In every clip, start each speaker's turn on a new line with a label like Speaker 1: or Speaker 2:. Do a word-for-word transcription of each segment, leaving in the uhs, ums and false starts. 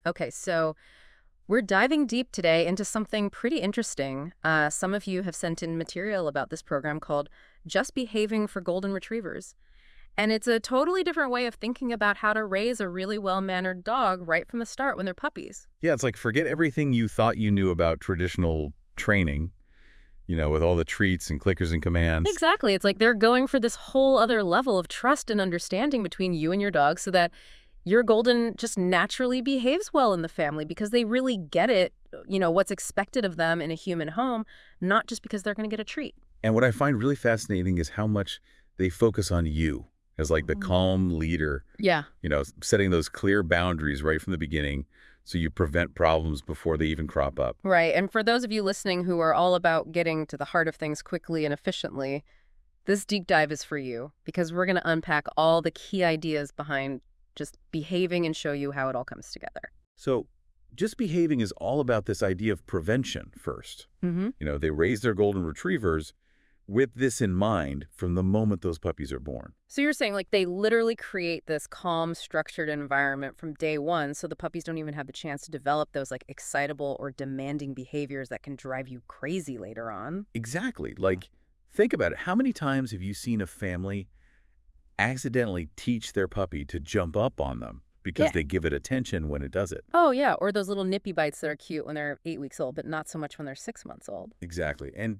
Speaker 1: Okay, so we're diving deep today into something pretty interesting. Uh, some of you have sent in material about this program called Just Behaving for Golden Retrievers. And it's a totally different way of thinking about how to raise a really well-mannered dog right from the start when they're puppies.
Speaker 2: Yeah, it's like forget everything you thought you knew about traditional training, you know, with all the treats and clickers and commands.
Speaker 1: Exactly. It's like they're going for this whole other level of trust and understanding between you and your dog so that your golden just naturally behaves well in the family because they really get it, you know, what's expected of them in a human home, not just because they're going to get a treat.
Speaker 2: And what I find really fascinating is how much they focus on you as like the
Speaker 1: Mm.
Speaker 2: calm leader,
Speaker 1: Yeah.
Speaker 2: you know, setting those clear boundaries right from the beginning so you prevent problems before they even crop up.
Speaker 1: Right. And for those of you listening who are all about getting to the heart of things quickly and efficiently, this deep dive is for you because we're going to unpack all the key ideas behind just behaving and show you how it all comes together.
Speaker 2: So just behaving is all about this idea of prevention first.
Speaker 1: Mm-hmm.
Speaker 2: You know, they raise their golden retrievers with this in mind from the moment those puppies are born.
Speaker 1: So you're saying like they literally create this calm, structured environment from day one so the puppies don't even have the chance to develop those like excitable or demanding behaviors that can drive you crazy later on.
Speaker 2: Exactly. Like, think about it. How many times have you seen a family accidentally teach their puppy to jump up on them because
Speaker 1: Yeah.
Speaker 2: they give it attention when it does it?
Speaker 1: Oh, yeah. Or those little nippy bites that are cute when they're eight weeks old, but not so much when they're six months old.
Speaker 2: Exactly. And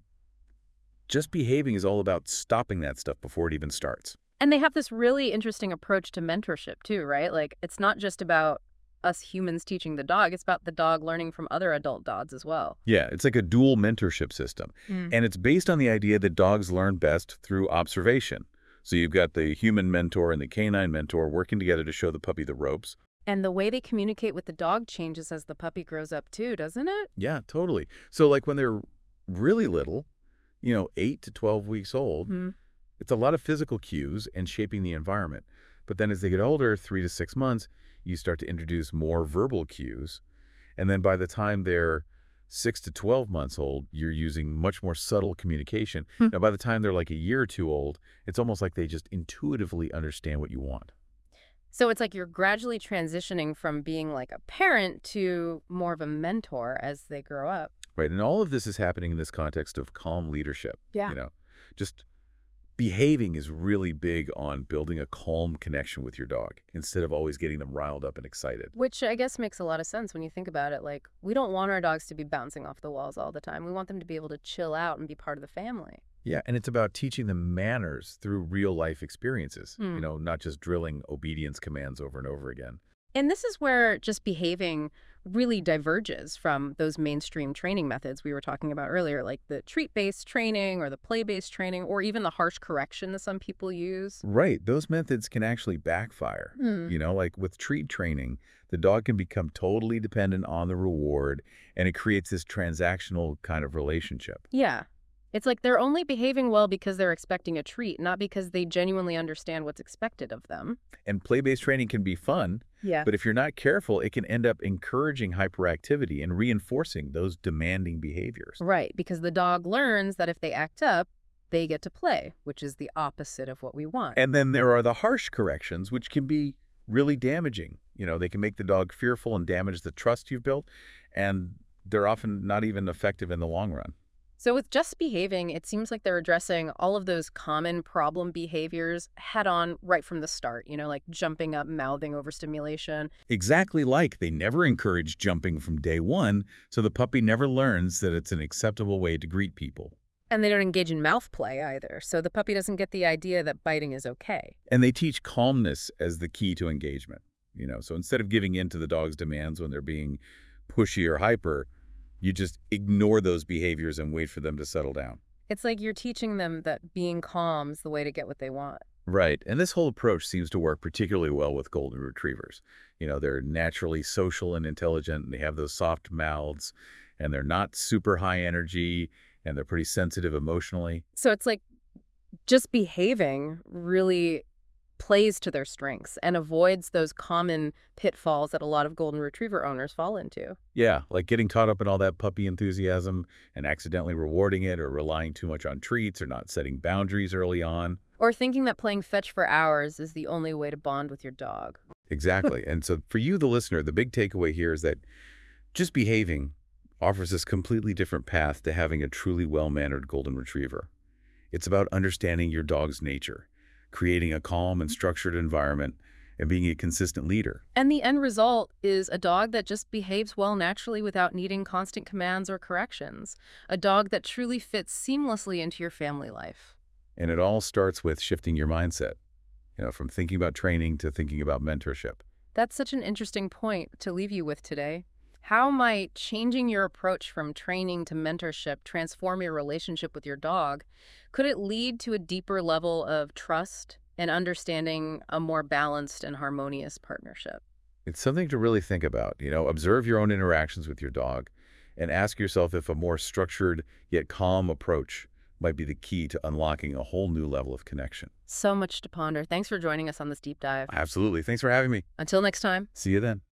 Speaker 2: just behaving is all about stopping that stuff before it even starts.
Speaker 1: And they have this really interesting approach to mentorship too, right? Like it's not just about us humans teaching the dog, it's about the dog learning from other adult dogs as well.
Speaker 2: Yeah, it's like a dual mentorship system.
Speaker 1: Mm.
Speaker 2: And it's based on the idea that dogs learn best through observation. So you've got the human mentor and the canine mentor working together to show the puppy the ropes.
Speaker 1: And the way they communicate with the dog changes as the puppy grows up too, doesn't it?
Speaker 2: Yeah, totally. So like when they're really little, you know, eight to twelve weeks old,
Speaker 1: Mm.
Speaker 2: it's a lot of physical cues and shaping the environment. But then as they get older, three to six months, you start to introduce more verbal cues. And then by the time they're six to twelve months old, you're using much more subtle communication.
Speaker 1: Hmm.
Speaker 2: Now, by the time they're like a year or two old, it's almost like they just intuitively understand what you want.
Speaker 1: So it's like you're gradually transitioning from being like a parent to more of a mentor as they grow up.
Speaker 2: Right. And all of this is happening in this context of calm leadership.
Speaker 1: Yeah.
Speaker 2: You know, just behaving is really big on building a calm connection with your dog instead of always getting them riled up and excited.
Speaker 1: Which I guess makes a lot of sense when you think about it. Like, we don't want our dogs to be bouncing off the walls all the time. We want them to be able to chill out and be part of the family.
Speaker 2: Yeah, and it's about teaching them manners through real life experiences,
Speaker 1: Hmm.
Speaker 2: you know, not just drilling obedience commands over and over again.
Speaker 1: And this is where just behaving really diverges from those mainstream training methods we were talking about earlier, like the treat-based training or the play-based training or even the harsh correction that some people use.
Speaker 2: Right, those methods can actually backfire.
Speaker 1: Hmm.
Speaker 2: You know, like with treat training, the dog can become totally dependent on the reward, and it creates this transactional kind of relationship.
Speaker 1: Yeah. It's like they're only behaving well because they're expecting a treat, not because they genuinely understand what's expected of them.
Speaker 2: And play-based training can be fun,
Speaker 1: Yeah.
Speaker 2: but if you're not careful, it can end up encouraging hyperactivity and reinforcing those demanding behaviors.
Speaker 1: Right, because the dog learns that if they act up, they get to play, which is the opposite of what we want.
Speaker 2: And then there are the harsh corrections, which can be really damaging. You know, they can make the dog fearful and damage the trust you've built, and they're often not even effective in the long run.
Speaker 1: So with just behaving, it seems like they're addressing all of those common problem behaviors head on right from the start, you know, like jumping up, mouthing overstimulation.
Speaker 2: Exactly like they never encourage jumping from day one, so the puppy never learns that it's an acceptable way to greet people.
Speaker 1: And they don't engage in mouth play either, so the puppy doesn't get the idea that biting is okay.
Speaker 2: And they teach calmness as the key to engagement. You know, so instead of giving in to the dog's demands when they're being pushy or hyper, you just ignore those behaviors and wait for them to settle down.
Speaker 1: It's like you're teaching them that being calm is the way to get what they want.
Speaker 2: Right. And this whole approach seems to work particularly well with golden retrievers. You know, they're naturally social and intelligent, and they have those soft mouths, and they're not super high energy, and they're pretty sensitive emotionally.
Speaker 1: So it's like just behaving really plays to their strengths and avoids those common pitfalls that a lot of golden retriever owners fall into.
Speaker 2: Yeah, like getting caught up in all that puppy enthusiasm and accidentally rewarding it or relying too much on treats or not setting boundaries early on.
Speaker 1: Or thinking that playing fetch for hours is the only way to bond with your dog.
Speaker 2: Exactly. And so for you, the listener, the big takeaway here is that just behaving offers this completely different path to having a truly well-mannered golden retriever. It's about understanding your dog's nature, creating a calm and structured environment, and being a consistent leader.
Speaker 1: And the end result is a dog that just behaves well naturally without needing constant commands or corrections. A dog that truly fits seamlessly into your family life.
Speaker 2: And it all starts with shifting your mindset, you know, from thinking about training to thinking about mentorship.
Speaker 1: That's such an interesting point to leave you with today. How might changing your approach from training to mentorship transform your relationship with your dog? Could it lead to a deeper level of trust and understanding, a more balanced and harmonious partnership?
Speaker 2: It's something to really think about. You know, observe your own interactions with your dog and ask yourself if a more structured yet calm approach might be the key to unlocking a whole new level of connection.
Speaker 1: So much to ponder. Thanks for joining us on this deep dive.
Speaker 2: Absolutely. Thanks for having me.
Speaker 1: Until next time.
Speaker 2: See you then.